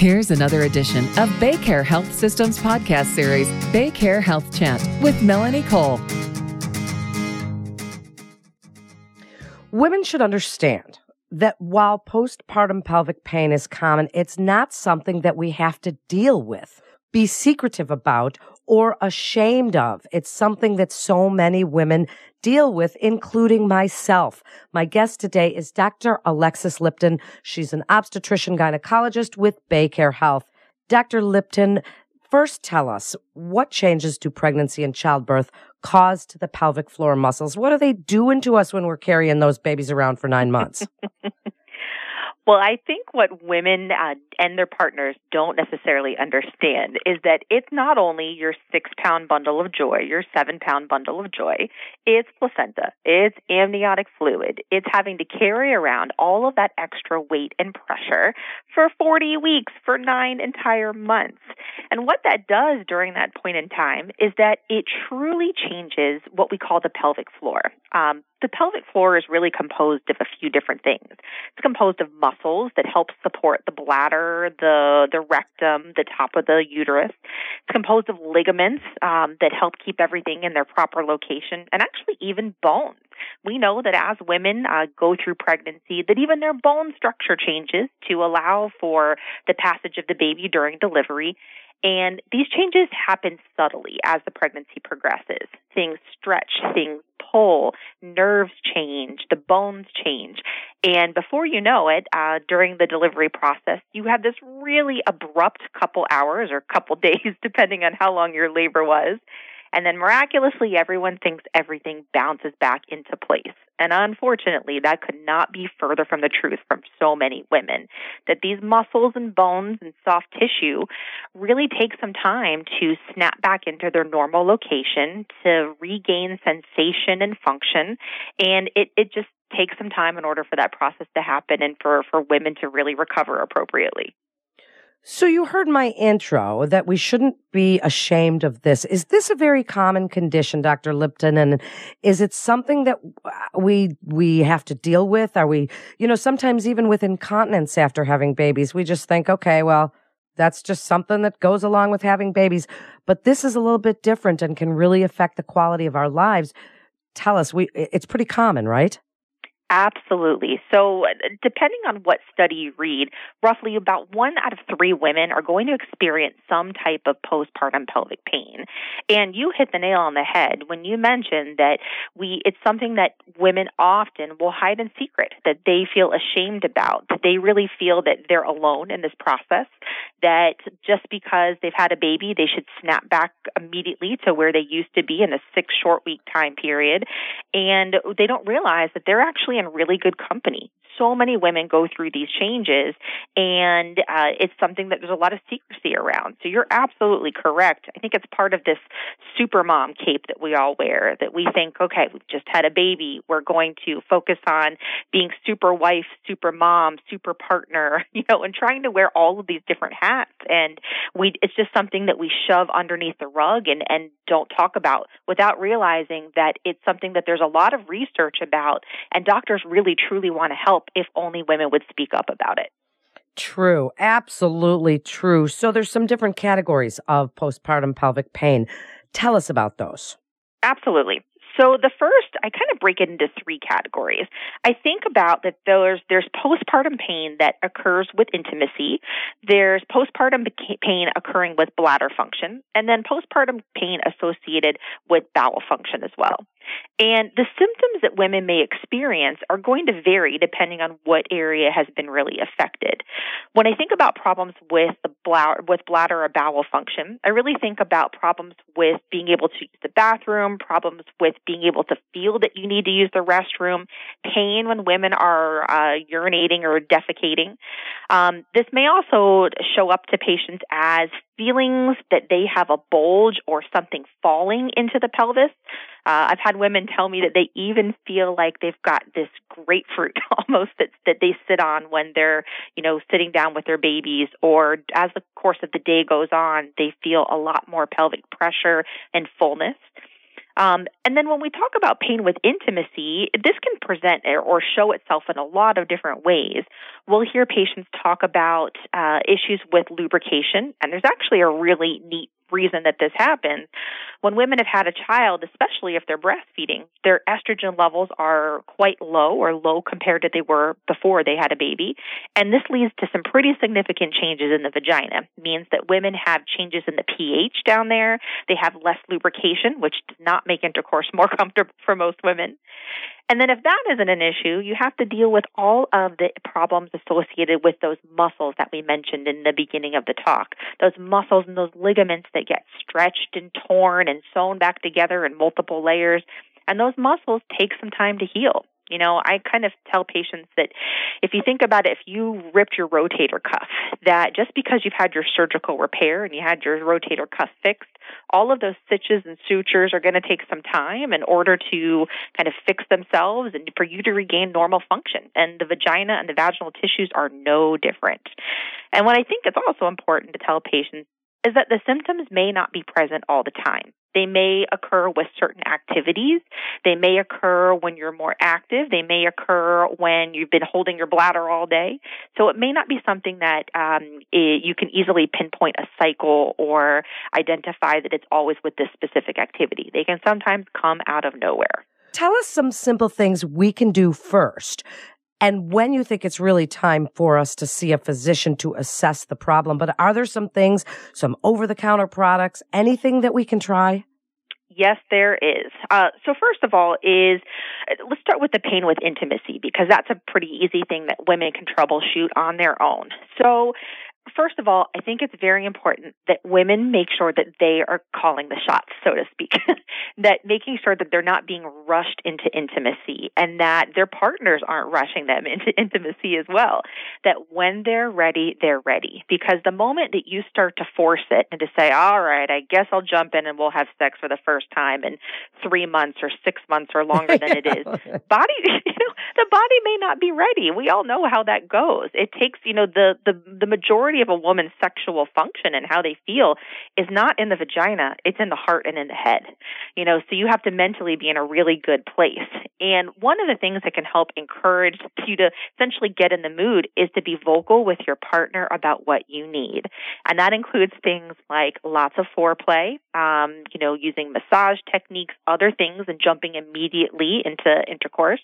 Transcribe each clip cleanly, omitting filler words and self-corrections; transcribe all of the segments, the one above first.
Here's another edition of BayCare Health Systems podcast series, BayCare Health Chat with Melanie Cole. Women should understand that while postpartum pelvic pain is common, it's not something that we have to deal with, be secretive about, or ashamed of. It's something that so many women deal with, including myself. My guest today is Dr. Alexis Lipton. She's an obstetrician gynecologist with BayCare Health. Dr. Lipton, first tell us, what changes do pregnancy and childbirth cause to the pelvic floor muscles? What are they doing to us when we're carrying those babies around for 9 months? Well, I think what women and their partners don't necessarily understand is that it's not only your 6-pound bundle of joy, your 7-pound bundle of joy, it's placenta, it's amniotic fluid, it's having to carry around all of that extra weight and pressure for 40 weeks, for 9 entire months. And what that does during that point in time is that it truly changes what we call the pelvic floor. The pelvic floor is really composed of a few different things. It's composed of muscles that help support the bladder, the rectum, the top of the uterus. It's composed of ligaments that help keep everything in their proper location, and actually even bones. We know that as women go through pregnancy, that even their bone structure changes to allow for the passage of the baby during delivery. And these changes happen subtly as the pregnancy progresses. Things stretch, things pull, nerves change, the bones change. And before you know it, during the delivery process, you have this really abrupt couple hours or couple days, depending on how long your labor was. And then miraculously, everyone thinks everything bounces back into place. And unfortunately, that could not be further from the truth from so many women, that these muscles and bones and soft tissue really take some time to snap back into their normal location, to regain sensation and function. And it just takes some time in order for that process to happen and for women to really recover appropriately. So you heard my intro that we shouldn't be ashamed of this. Is this a very common condition, Dr. Lipton? And is it something that we have to deal with? Are we, sometimes even with incontinence after having babies, we just think, okay, well, that's just something that goes along with having babies. But this is a little bit different and can really affect the quality of our lives. Tell us, it's pretty common, right? Absolutely. So depending on what study you read, roughly about 1 out of 3 women are going to experience some type of postpartum pelvic pain. And you hit the nail on the head when you mentioned that it's something that women often will hide in secret, that they feel ashamed about, that they really feel that they're alone in this process, that just because they've had a baby, they should snap back immediately to where they used to be in a 6 short week time period. And they don't realize that they're actually in really good company. So many women go through these changes, and it's something that there's a lot of secrecy around. So you're absolutely correct. I think it's part of this super mom cape that we all wear, that we think, okay, we've just had a baby. We're going to focus on being super wife, super mom, super partner, and trying to wear all of these different hats. And it's just something that we shove underneath the rug and don't talk about without realizing that it's something that there's a lot of research about, and doctors really truly want to help if only women would speak up about it. True. Absolutely true. So there's some different categories of postpartum pelvic pain. Tell us about those. Absolutely. So the first, I kind of break it into 3 categories. I think about that there's postpartum pain that occurs with intimacy, there's postpartum pain occurring with bladder function, and then postpartum pain associated with bowel function as well. And the symptoms that women may experience are going to vary depending on what area has been really affected. When I think about problems with bladder or bowel function, I really think about problems with being able to use the bathroom, problems with being able to feel that you need to use the restroom, pain when women are urinating or defecating. This may also show up to patients as feelings that they have a bulge or something falling into the pelvis. I've had women tell me that they even feel like they've got this grapefruit almost that they sit on when they're, sitting down with their babies, or as the course of the day goes on, they feel a lot more pelvic pressure and fullness. And then when we talk about pain with intimacy, this can present or show itself in a lot of different ways. We'll hear patients talk about issues with lubrication, and there's actually a really neat reason that this happens. When women have had a child, especially if they're breastfeeding, their estrogen levels are quite low or low compared to they were before they had a baby. And this leads to some pretty significant changes in the vagina. It means that women have changes in the pH down there. They have less lubrication, which does not make intercourse more comfortable for most women. And then if that isn't an issue, you have to deal with all of the problems associated with those muscles that we mentioned in the beginning of the talk. Those muscles and those ligaments that get stretched and torn and sewn back together in multiple layers. And those muscles take some time to heal. You know, I kind of tell patients that if you think about it, if you ripped your rotator cuff, that just because you've had your surgical repair and you had your rotator cuff fixed, all of those stitches and sutures are going to take some time in order to kind of fix themselves and for you to regain normal function. And the vagina and the vaginal tissues are no different. And what I think is also important to tell patients is that the symptoms may not be present all the time. They may occur with certain activities. They may occur when you're more active. They may occur when you've been holding your bladder all day. So it may not be something that you can easily pinpoint a cycle or identify that it's always with this specific activity. They can sometimes come out of nowhere. Tell us some simple things we can do first. And when you think it's really time for us to see a physician to assess the problem. But are there some things, some over-the-counter products, anything that we can try? Yes, there is. So first of all let's start with the pain with intimacy, because that's a pretty easy thing that women can troubleshoot on their own. So first of all, I think it's very important that women make sure that they are calling the shots, so to speak, that making sure that they're not being rushed into intimacy and that their partners aren't rushing them into intimacy as well, that when they're ready, they're ready. Because the moment that you start to force it and to say, all right, I guess I'll jump in and we'll have sex for the first time in 3 months or 6 months or longer than it is, the body may not be ready. We all know how that goes. It takes, the majority of a woman's sexual function and how they feel is not in the vagina, it's in the heart and in the head. So you have to mentally be in a really good place. And one of the things that can help encourage you to essentially get in the mood is to be vocal with your partner about what you need. And that includes things like lots of foreplay, using massage techniques, other things, and jumping immediately into intercourse.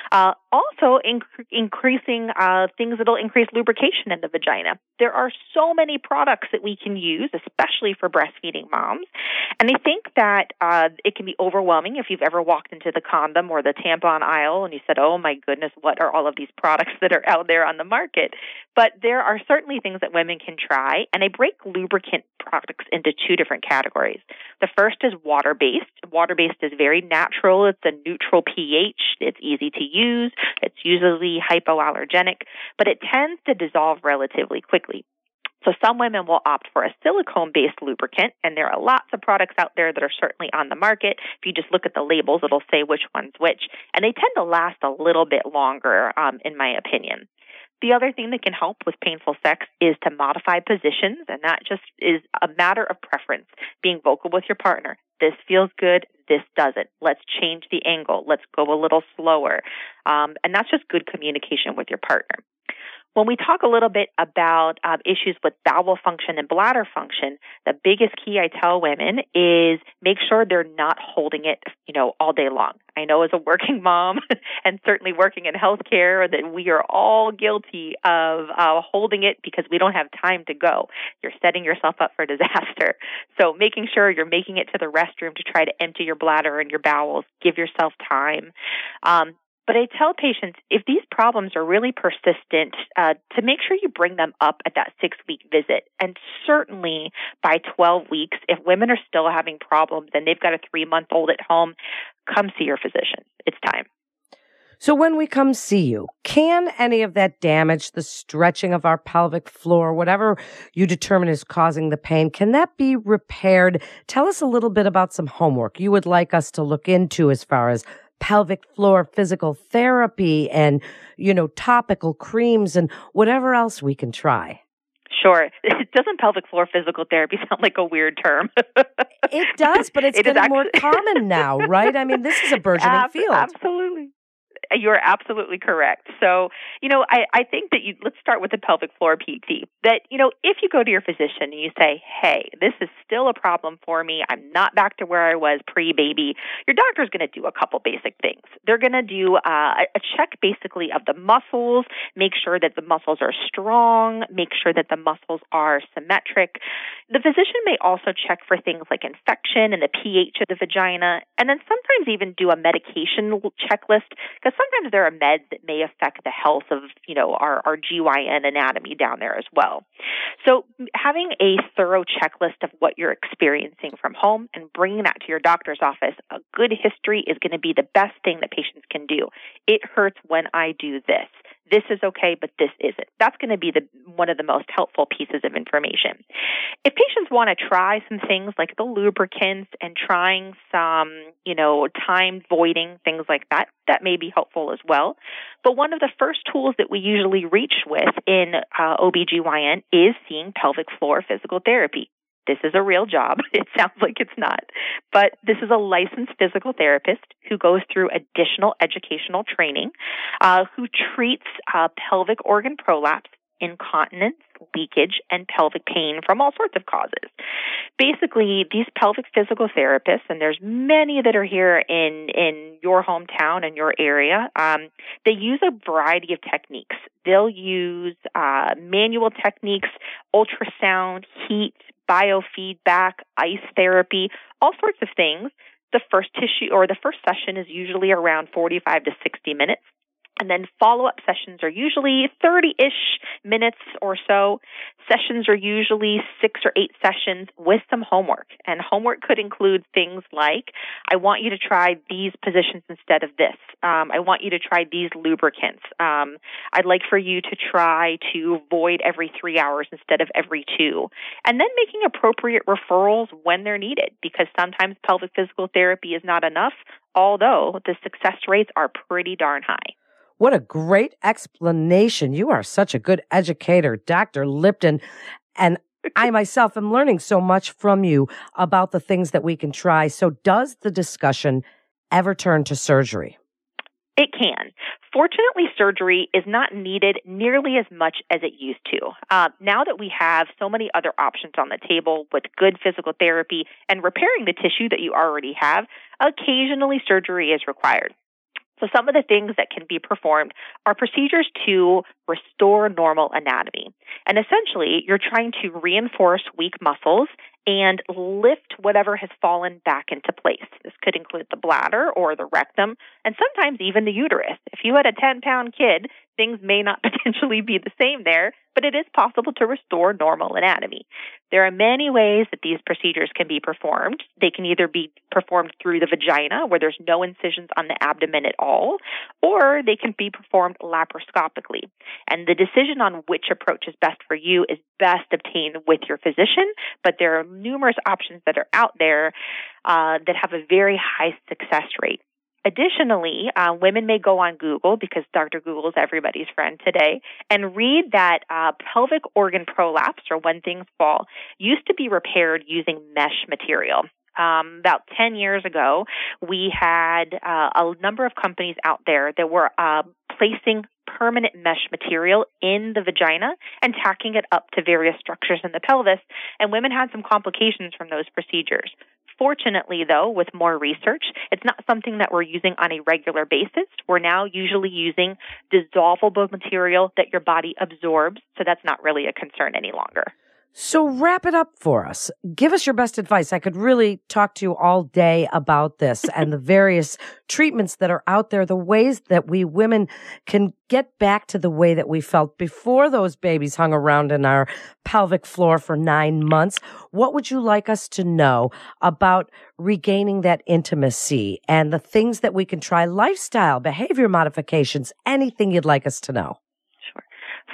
Also increasing things that will increase lubrication in the vagina. There are so many products that we can use, especially for breastfeeding moms. And I think that it can be overwhelming if you've ever walked into the condom or the tampon aisle and you said, oh my goodness, what are all of these products that are out there on the market? But there are certainly things that women can try, and I break lubricant products into two different categories. The first is water-based. Water-based is very natural. It's a neutral pH. It's easy to use. It's usually hypoallergenic, but it tends to dissolve relatively quickly. So some women will opt for a silicone-based lubricant, and there are lots of products out there that are certainly on the market. If you just look at the labels, it'll say which one's which, and they tend to last a little bit longer, in my opinion. The other thing that can help with painful sex is to modify positions, and that just is a matter of preference, being vocal with your partner. This feels good. This doesn't. Let's change the angle. Let's go a little slower. And that's just good communication with your partner. When we talk a little bit about issues with bowel function and bladder function, the biggest key I tell women is make sure they're not holding it, all day long. I know as a working mom and certainly working in healthcare that we are all guilty of holding it because we don't have time to go. You're setting yourself up for disaster. So making sure you're making it to the restroom to try to empty your bladder and your bowels, give yourself time. But I tell patients, if these problems are really persistent, to make sure you bring them up at that 6-week visit. And certainly by 12 weeks, if women are still having problems and they've got a 3-month-old at home, come see your physician. It's time. So when we come see you, can any of that damage, the stretching of our pelvic floor, whatever you determine is causing the pain, can that be repaired? Tell us a little bit about some homework you would like us to look into as far as pelvic floor physical therapy and, topical creams and whatever else we can try. Sure. Doesn't pelvic floor physical therapy sound like a weird term? It does, but it's getting more common now, right? I mean, this is a burgeoning field. Absolutely. You're absolutely correct. So, I think that let's start with the pelvic floor PT. That, if you go to your physician and you say, hey, this is still a problem for me, I'm not back to where I was pre-baby, your doctor's going to do a couple basic things. They're going to do a check basically of the muscles, make sure that the muscles are strong, make sure that the muscles are symmetric. The physician may also check for things like infection and the pH of the vagina, and then sometimes even do a medication checklist, because sometimes there are meds that may affect the health of, our GYN anatomy down there as well. So having a thorough checklist of what you're experiencing from home and bringing that to your doctor's office, a good history is going to be the best thing that patients can do. It hurts when I do this. This is okay, but this isn't. That's going to be one of the most helpful pieces of information. If patients want to try some things like the lubricants and trying some, time voiding, things like that, that may be helpful as well. But one of the first tools that we usually reach with in OBGYN is seeing pelvic floor physical therapy. This is a real job. It sounds like it's not. But this is a licensed physical therapist who goes through additional educational training, who treats pelvic organ prolapse, incontinence, leakage, and pelvic pain from all sorts of causes. Basically, these pelvic physical therapists, and there's many that are here in your hometown and your area, they use a variety of techniques. They'll use manual techniques, ultrasound, heat, biofeedback, ice therapy, all sorts of things. The first session is usually around 45 to 60 minutes. And then follow-up sessions are usually 30-ish minutes or so. Sessions are usually 6 or 8 sessions with some homework. And homework could include things like, I want you to try these positions instead of this. I want you to try these lubricants. I'd like for you to try to void every 3 hours instead of every 2. And then making appropriate referrals when they're needed, because sometimes pelvic physical therapy is not enough, although the success rates are pretty darn high. What a great explanation. You are such a good educator, Dr. Lipton. And I myself am learning so much from you about the things that we can try. So does the discussion ever turn to surgery? It can. Fortunately, surgery is not needed nearly as much as it used to. Now that we have so many other options on the table with good physical therapy and repairing the tissue that you already have, occasionally surgery is required. So some of the things that can be performed are procedures to restore normal anatomy. And essentially, you're trying to reinforce weak muscles and lift whatever has fallen back into place. This could include the bladder or the rectum, and sometimes even the uterus. If you had a 10-pound kid, things may not potentially be the same there, but it is possible to restore normal anatomy. There are many ways that these procedures can be performed. They can either be performed through the vagina, where there's no incisions on the abdomen at all, or they can be performed laparoscopically. And the decision on which approach is best for you is best obtained with your physician, but there are numerous options that are out there that have a very high success rate. Additionally, women may go on Google, because Dr. Google is everybody's friend today, and read that pelvic organ prolapse, or when things fall, used to be repaired using mesh material. About 10 years ago, we had a number of companies out there that were placing permanent mesh material in the vagina and tacking it up to various structures in the pelvis, and women had some complications from those procedures. Fortunately, though, with more research, it's not something that we're using on a regular basis. We're now usually using dissolvable material that your body absorbs, so that's not really a concern any longer. So wrap it up for us. Give us your best advice. I could really talk to you all day about this and the various treatments that are out there, the ways that we women can get back to the way that we felt before those babies hung around in our pelvic floor for 9 months. What would you like us to know about regaining that intimacy and the things that we can try, lifestyle, behavior modifications, anything you'd like us to know?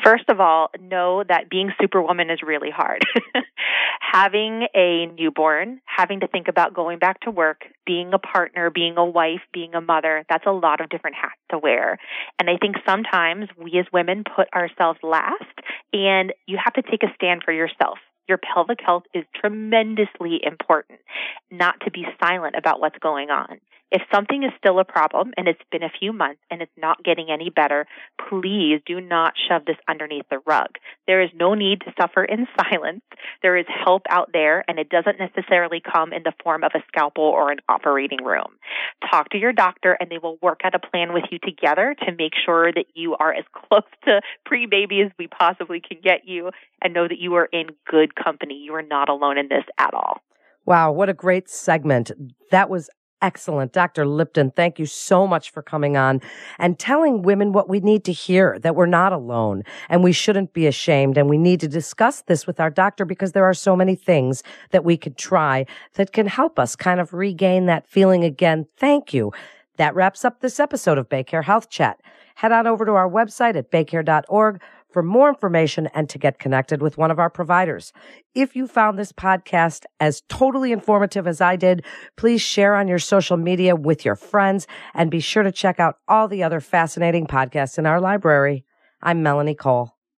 First of all, know that being Superwoman is really hard. Having a newborn, having to think about going back to work, being a partner, being a wife, being a mother, that's a lot of different hats to wear. And I think sometimes we as women put ourselves last, and you have to take a stand for yourself. Your pelvic health is tremendously important, not to be silent about what's going on. If something is still a problem and it's been a few months and it's not getting any better, please do not shove this underneath the rug. There is no need to suffer in silence. There is help out there, and it doesn't necessarily come in the form of a scalpel or an operating room. Talk to your doctor, and they will work out a plan with you together to make sure that you are as close to pre-baby as we possibly can get you, and know that you are in good company. You are not alone in this at all. Wow, what a great segment. That was excellent. Dr. Lipton, thank you so much for coming on and telling women what we need to hear, that we're not alone and we shouldn't be ashamed, and we need to discuss this with our doctor because there are so many things that we could try that can help us kind of regain that feeling again. Thank you. That wraps up this episode of BayCare Health Chat. Head on over to our website at baycare.org for more information and to get connected with one of our providers. If you found this podcast as totally informative as I did, please share on your social media with your friends and be sure to check out all the other fascinating podcasts in our library. I'm Melanie Cole.